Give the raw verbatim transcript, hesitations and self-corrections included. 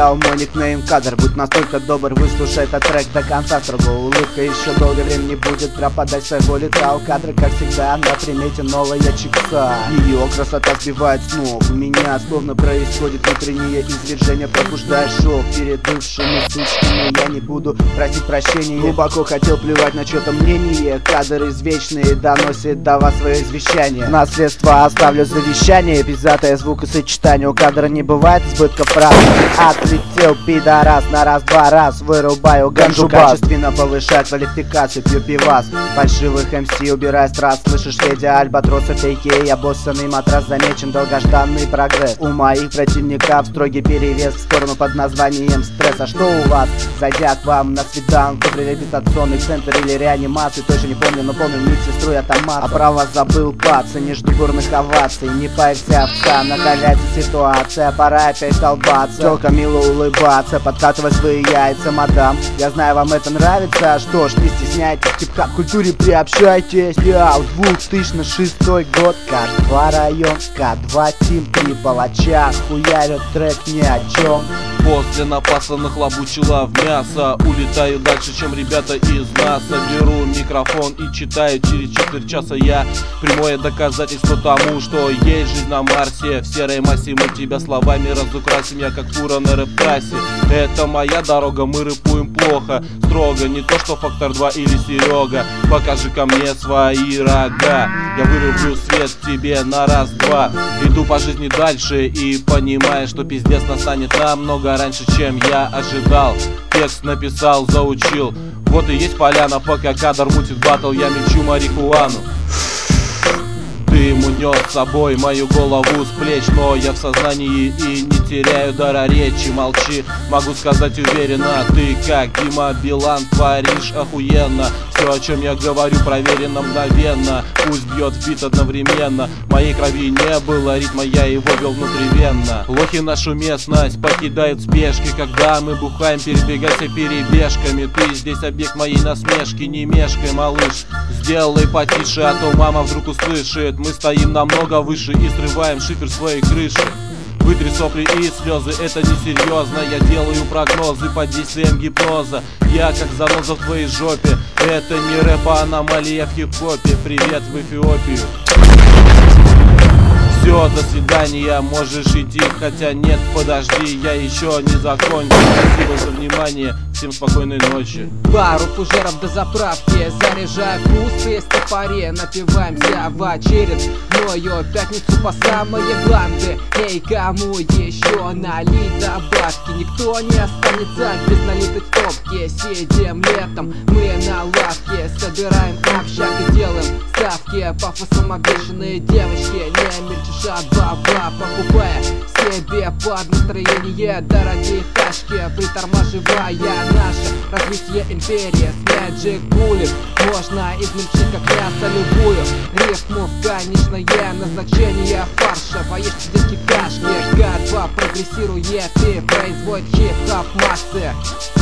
Йоу, мой никнейм Кадр, будь настолько добр, выслушай этот трек до конца. Строго улыбка еще долго времени будет пропадать своего лица. У кадра, как всегда, на примете новая чикса. Ее красота сбивает с ног, у меня словно происходит внутреннее извержение. Пробуждая шок перед бывшими сучками, я не буду просить прощения. Глубоко хотел плевать на чье-то мнение. Кадр извечный доносит до вас свое извещание. Наследство оставлю завещание, пиздатое звукосочетание. У кадра не бывает избытка фраз. Отлетел пидорас на раз-два раз, вырубаю ганджу, качественно повышаю квалификацию, пью пивас. Фальшивых эм си убирай страст, слышишь, Федя Альбатроса фейке. Я боссанный матрас, замечен долгожданный прогресс. У моих противников строгий перевес в сторону под названием стресс. А что у вас? Зайдя к вам на свиданку в реабилитационный центр или реанимацию, точно не помню, но помню медсестру и автомат. А про вас забыл паца, не жду бурных оваций. Не парься, овца, накаляется ситуация, пора опять долбаться. Тёлка мило улыбаться, подкатывать свои яйца, мадам. Я знаю, вам это нравится, что ж, не стесняйтесь, к хип-хоп культуре приобщайтесь. Я две тысячи шестой год, Ка два район, Ка два тим, три палача, хуярят трек ни о чем. После напаса нахлобучила в мясо, улетаю дальше, чем ребята из НАСА. Беру микрофон и читаю через четверть часа я прямое доказательство тому, что есть жизнь на Марсе. В серой массе мы тебя словами разукрасим, я как фура на рэп-трассе. Это моя дорога, мы рэпуем плохо, строго, не то что Фактор два или Серега. Покажи ко мне свои рога, я вырублю свет тебе на раз-два. Иду по жизни дальше и понимаю, что пиздец настанет намного раньше, чем я ожидал. Текст написал, заучил, вот и есть поляна, пока кадр мутит батл, я мечу марихуану. Дым унес с собой мою голову с плеч, но я в сознании и не теряю дара речи. Молчи, могу сказать уверенно, ты как Дима Билан творишь охуенно. Все, о чем я говорю, проверено мгновенно. Пусть бьет бит одновременно, в моей крови не было ритма, я его вел внутривенно. Лохи нашу местность покидают в спешке, когда мы бухаем, передвигайся перебежками. Ты здесь объект моей насмешки, не мешкай, малыш. Сделай потише, а то мама вдруг услышит. Мы стоим намного выше и срываем шифер своей крыши. Вытри сопли и слезы, это несерьезно. Я делаю прогнозы под действием гипноза. Я как заноза в твоей жопе. Это не рэп, а аномалия в хип-хопе. Привет в Эфиопию. Все, до свидания, можешь идти, хотя нет, подожди, я еще не закончил. Спасибо за внимание, всем спокойной ночи. Пару фужеров до заправки, заряжаю вкус, есть топоре, напиваемся в очередную пятницу по самые гланды. Эй, кому еще налить добавки? Никто не останется без налитой стопки. Сидим летом, мы на лавке, собираем общак и делаем ставки. Пафосом обещанные девочки, не мельчешат баба, покупая себе под настроение дорогие тачки, притормаживая наше развитие империи. С Magic Bullet можно измельчить как мясо любую рифму в конечное назначение фарша. Поесть детки кашки, Ка два прогрессирует и производит хип-хоп массы.